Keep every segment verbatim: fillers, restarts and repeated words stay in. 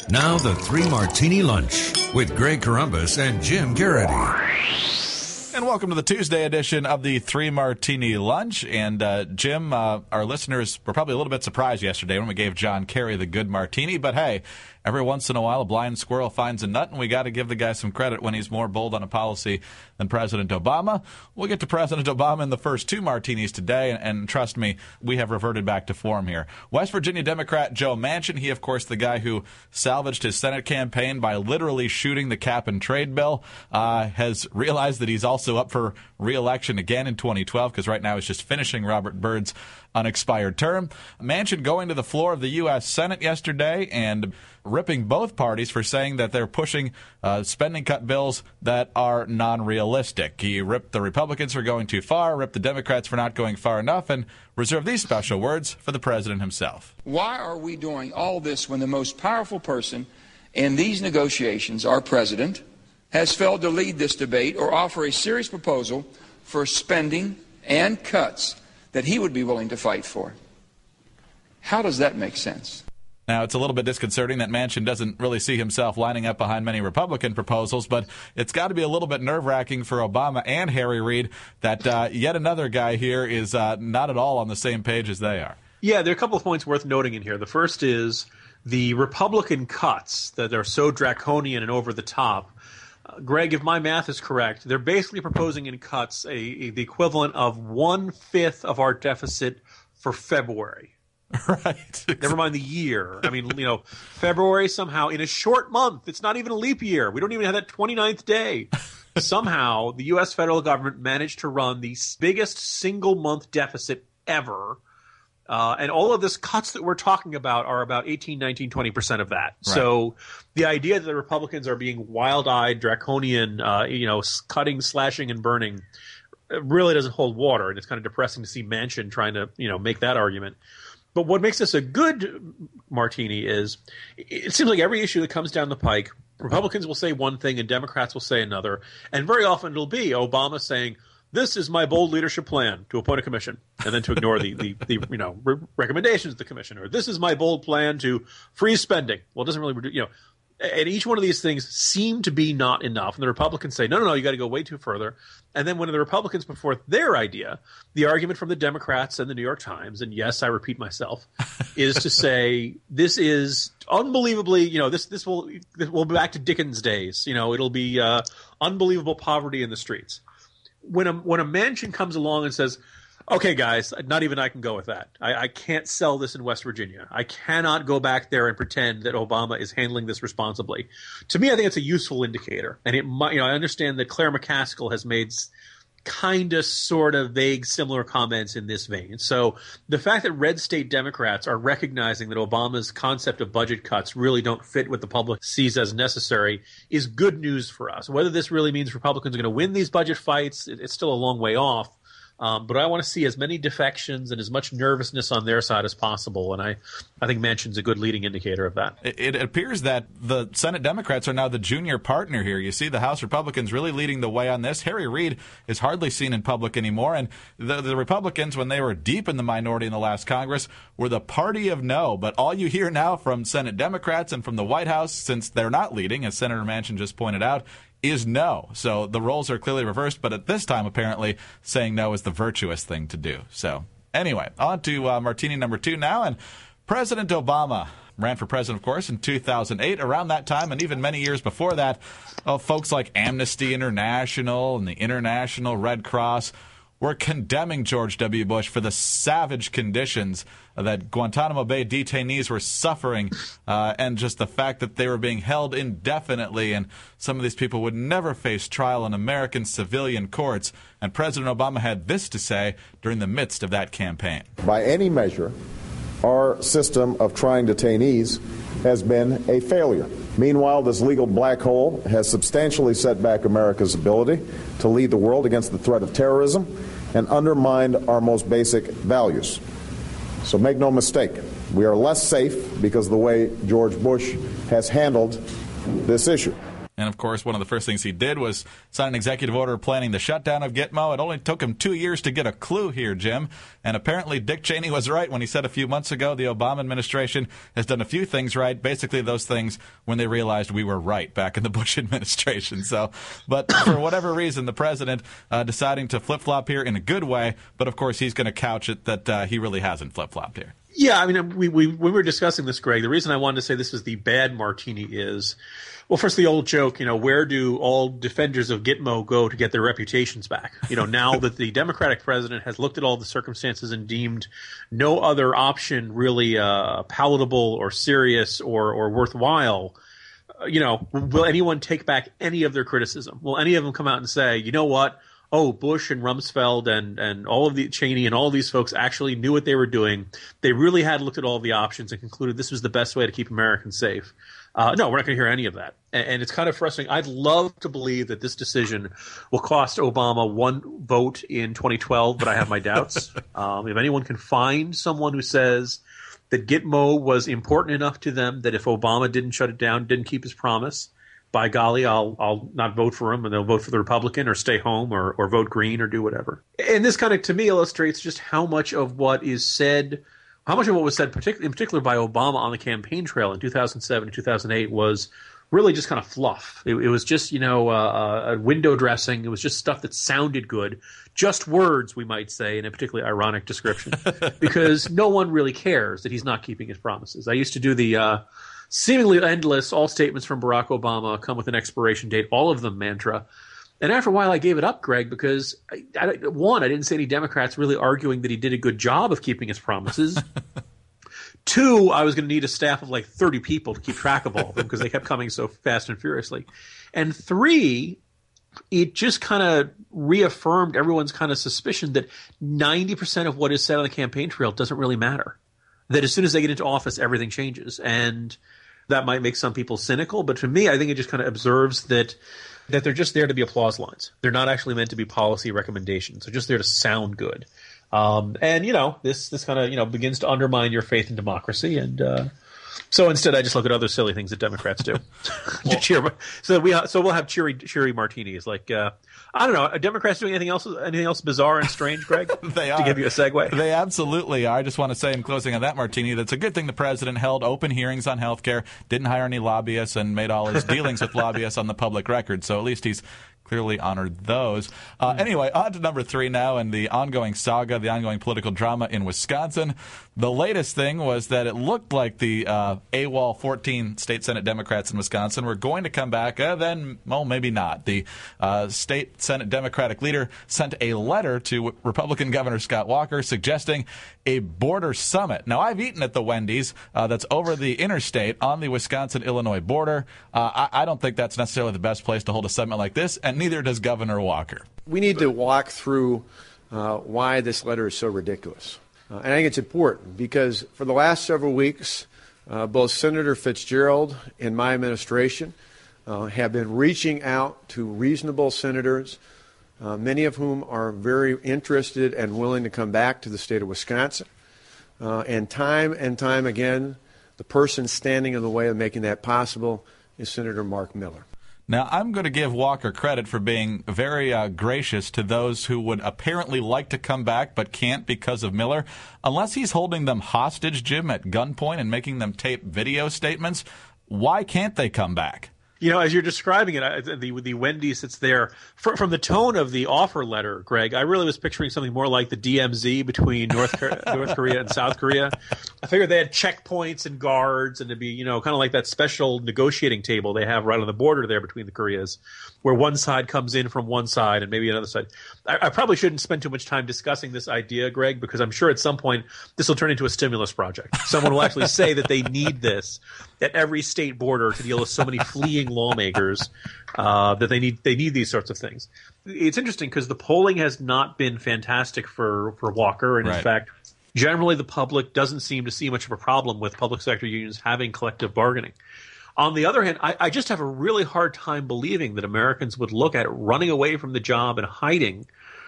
Now the Three Martini Lunch with Greg Corombos and Jim Garrity. And welcome to the Tuesday edition of the Three Martini Lunch. And uh, Jim, uh, our listeners were probably a little bit surprised yesterday when we gave John Kerry the good martini. But hey, every once in a while a blind squirrel finds a nut, and we got to give the guy some credit when he's more bold on a policy than President Obama. We'll get to President Obama in the first two martinis today, and, and trust me, we have reverted back to form here. West Virginia Democrat Joe Manchin, he, of course, the guy who salvaged his Senate campaign by literally shooting the cap and trade bill, uh, has realized that he's also up for re-election again in twenty twelve, because right now he's just finishing Robert Byrd's unexpired term. Manchin going to the floor of the U S Senate yesterday and ripping both parties for saying that they're pushing uh, spending cut bills that are non-realistic. He ripped the Republicans for going too far, ripped the Democrats for not going far enough, and reserved these special words for the president himself. Why are we doing all this when the most powerful person in these negotiations, our president, has failed to lead this debate or offer a serious proposal for spending and cuts that he would be willing to fight for? How does that make sense? Now, it's a little bit disconcerting that Manchin doesn't really see himself lining up behind many Republican proposals, but it's got to be a little bit nerve-wracking for Obama and Harry Reid that uh, yet another guy here is uh, not at all on the same page as they are. Yeah, there are a couple of points worth noting in here. The first is the Republican cuts that are so draconian and over the top. Uh, Greg, if my math is correct, they're basically proposing in cuts a, a, the equivalent of one-fifth of our deficit for February. Right. Never mind the year. I mean, you know, February somehow in a short month. It's not even a leap year. We don't even have that twenty-ninth day. Somehow the U S federal government managed to run the biggest single month deficit ever. Uh, and all of this cuts that we're talking about are about eighteen, nineteen, twenty percent of that. Right. So the idea that the Republicans are being wild-eyed, draconian, uh, you know, cutting, slashing, and burning really doesn't hold water. And it's kind of depressing to see Manchin trying to, you know, make that argument. But what makes this a good martini is it seems like every issue that comes down the pike, Republicans will say one thing and Democrats will say another. And very often it'll be Obama saying, this is my bold leadership plan to appoint a commission, and then to ignore the, the, the you know re- recommendations of the commission. Or this is my bold plan to freeze spending. Well, it doesn't really, you know, and each one of these things seem to be not enough. And the Republicans say, no, no, no, you got to go way too further. And then when the Republicans put forth their idea, the argument from the Democrats and the New York Times, and yes, I repeat myself, is to say this is unbelievably, you know, this this will this will be back to Dickens days. You know, it'll be uh, unbelievable poverty in the streets. When a when a Manchin comes along and says, okay, guys, not even I can go with that. I, I can't sell this in West Virginia. I cannot go back there and pretend that Obama is handling this responsibly. To me, I think it's a useful indicator. And it might, you know, I understand that Claire McCaskill has made kind of, sort of vague, similar comments in this vein. So the fact that red state Democrats are recognizing that Obama's concept of budget cuts really don't fit what the public sees as necessary is good news for us. Whether this really means Republicans are going to win these budget fights, it's still a long way off. Um, but I want to see as many defections and as much nervousness on their side as possible, and I, I think Manchin's a good leading indicator of that. It, it appears that the Senate Democrats are now the junior partner here. You see the House Republicans really leading the way on this. Harry Reid is hardly seen in public anymore, and the, the Republicans, when they were deep in the minority in the last Congress, were the party of no. But all you hear now from Senate Democrats and from the White House, since they're not leading, as Senator Manchin just pointed out, is no. So the roles are clearly reversed, but at this time, apparently, saying no is the virtuous thing to do. So anyway, on to uh, martini number two now. And President Obama ran for president, of course, in two thousand eight. Around that time, and even many years before that, oh, folks like Amnesty International and the International Red Cross were condemning George W. Bush for the savage conditions that Guantanamo Bay detainees were suffering, uh, and just the fact that they were being held indefinitely, and some of these people would never face trial in American civilian courts. And President Obama had this to say during the midst of that campaign. By any measure, our system of trying detainees has been a failure. Meanwhile, this legal black hole has substantially set back America's ability to lead the world against the threat of terrorism and undermined our most basic values. So make no mistake, we are less safe because of the way George Bush has handled this issue. And, of course, one of the first things he did was sign an executive order planning the shutdown of Gitmo. It only took him two years to get a clue here, Jim. And apparently Dick Cheney was right when he said a few months ago the Obama administration has done a few things right, basically those things when they realized we were right back in the Bush administration. So, but for whatever reason, the president uh, deciding to flip-flop here in a good way, but, of course, he's going to couch it that uh, he really hasn't flip-flopped here. Yeah, I mean, we, we, when we were discussing this, Greg, the reason I wanted to say this was the bad martini is, well, first the old joke, you know, where do all defenders of Gitmo go to get their reputations back? You know, now that the Democratic president has looked at all the circumstances and deemed no other option really uh, palatable or serious or, or worthwhile, uh, you know, will anyone take back any of their criticism? Will any of them come out and say, you know what? Oh, Bush and Rumsfeld and, and all of the Cheney and all of these folks actually knew what they were doing. They really had looked at all of the options and concluded this was the best way to keep Americans safe. Uh, no, we're not going to hear any of that. And, and it's kind of frustrating. I'd love to believe that this decision will cost Obama one vote in twenty twelve, but I have my doubts. Um, if anyone can find someone who says that Gitmo was important enough to them that if Obama didn't shut it down, didn't keep his promise, by golly, I'll I'll not vote for him, and they'll vote for the Republican or stay home or, or vote green or do whatever. And this kind of, to me, illustrates just how much of what is said, how much of what was said, particularly in particular by Obama on the campaign trail in two thousand seven and two thousand eight was really just kind of fluff. It, it was just, you know, uh, a window dressing. It was just stuff that sounded good, just words, we might say, in a particularly ironic description, because no one really cares that he's not keeping his promises. I used to do the uh, seemingly endless, all statements from Barack Obama come with an expiration date, all of them mantra. And after a while, I gave it up, Greg, because, I, I, one, I didn't see any Democrats really arguing that he did a good job of keeping his promises. Two, I was going to need a staff of like thirty people to keep track of all of them because they kept coming so fast and furiously. And three, it just kind of reaffirmed everyone's kind of suspicion that ninety percent of what is said on the campaign trail doesn't really matter. That as soon as they get into office, everything changes. And that might make some people cynical, but to me, I think it just kind of observes that that they're just there to be applause lines. They're not actually meant to be policy recommendations. They're just there to sound good. Um, and, you know, this this kind of, you know, begins to undermine your faith in democracy. And uh, so instead, I just look at other silly things that Democrats do. well, cheer, so we so we'll have cheery cheery martinis. Like uh, I don't know, are Democrats doing anything else anything else bizarre and strange, Greg? They are. To give you a segue. They absolutely are. I just want to say in closing on that martini, that's a good thing the president held open hearings on health care, didn't hire any lobbyists, and made all his dealings with lobbyists on the public record. So at least he's clearly honored those. Uh, anyway, on to number three now, and the ongoing saga, the ongoing political drama in Wisconsin. The latest thing was that it looked like the uh, AWOL fourteen state Senate Democrats in Wisconsin were going to come back, uh, then, well, maybe not. The uh, state Senate Democratic leader sent a letter to Republican Governor Scott Walker suggesting a border summit. Now, I've eaten at the Wendy's uh, that's over the interstate on the Wisconsin-Illinois border. Uh, I, I don't think that's necessarily the best place to hold a summit like this, and neither does Governor Walker. We need to walk through uh, why this letter is so ridiculous. Uh, and I think it's important because for the last several weeks, uh, both Senator Fitzgerald and my administration uh, have been reaching out to reasonable senators, uh, many of whom are very interested and willing to come back to the state of Wisconsin. Uh, and time and time again, the person standing in the way of making that possible is Senator Mark Miller. Now, I'm going to give Walker credit for being very uh, gracious to those who would apparently like to come back but can't because of Miller. Unless he's holding them hostage, Jim, at gunpoint and making them tape video statements, why can't they come back? You know, as you're describing it, I, the the Wendy's that's there, from, from the tone of the offer letter, Greg, I really was picturing something more like the D M Z between North North Korea and South Korea. I figured they had checkpoints and guards, and to be, you know, kind of like that special negotiating table they have right on the border there between the Koreas, where one side comes in from one side and maybe another side. I, I probably shouldn't spend too much time discussing this idea, Greg, because I'm sure at some point this will turn into a stimulus project. Someone will actually say that they need this at every state border to deal with so many fleeing lawmakers uh, that they need they need these sorts of things. It's interesting because the polling has not been fantastic for, for Walker, and right. in fact, generally the public doesn't seem to see much of a problem with public sector unions having collective bargaining. On the other hand, I, I just have a really hard time believing that Americans would look at running away from the job and hiding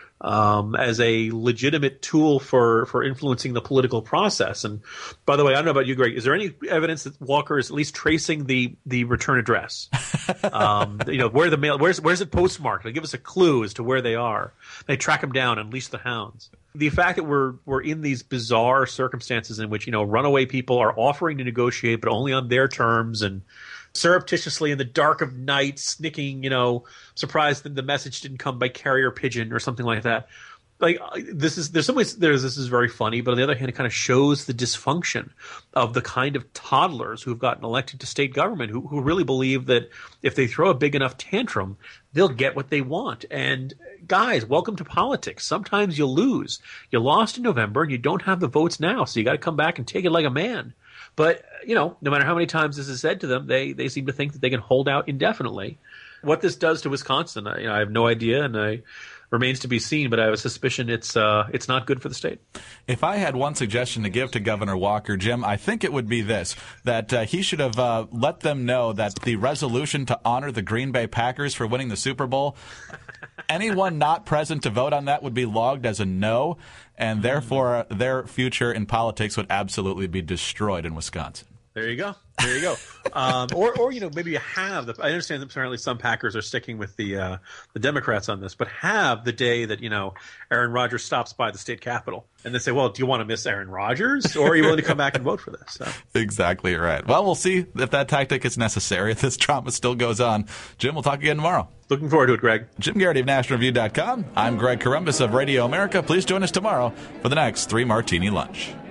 Um, as a legitimate tool for, for influencing the political process. And by the way, I don't know about you, Greg, is there any evidence that Walker is at least tracing the, the return address? um, you know, where the mail, where's where's it postmarked? They give us a clue as to where they are. They track them down and unleash the hounds. The fact that we're we're in these bizarre circumstances in which, you know, runaway people are offering to negotiate, but only on their terms, and surreptitiously in the dark of night, snicking, you know, surprised that the message didn't come by carrier pigeon or something like that. Like, this is, there's some ways there's, this is very funny, but on the other hand, it kind of shows the dysfunction of the kind of toddlers who've gotten elected to state government, who, who really believe that if they throw a big enough tantrum, they'll get what they want. And guys, welcome to politics. Sometimes you'll lose. You lost in November and you don't have the votes now, so you got to come back and take it like a man. But, you know, no matter how many times this is said to them, they, they seem to think that they can hold out indefinitely. What this does to Wisconsin, I, you know, I have no idea, and I remains to be seen, but I have a suspicion it's uh, it's not good for the state. If I had one suggestion to give to Governor Walker, Jim, I think it would be this, that uh, he should have uh, let them know that the resolution to honor the Green Bay Packers for winning the Super Bowl, anyone not present to vote on that would be logged as a no, and therefore their future in politics would absolutely be destroyed in Wisconsin. There you go. There you go. Um, or, or you know, maybe you have the. I understand that apparently some Packers are sticking with the uh, the Democrats on this, but have the day that, you know, Aaron Rodgers stops by the state capitol, and they say, "Well, do you want to miss Aaron Rodgers, or are you willing to come back and vote for this?" So. Exactly right. Well, we'll see if that tactic is necessary. If this drama still goes on, Jim, we'll talk again tomorrow. Looking forward to it, Greg. Jim Garrity of National Review dot com. I'm Greg Corombos of Radio America. Please join us tomorrow for the next Three Martini Lunch.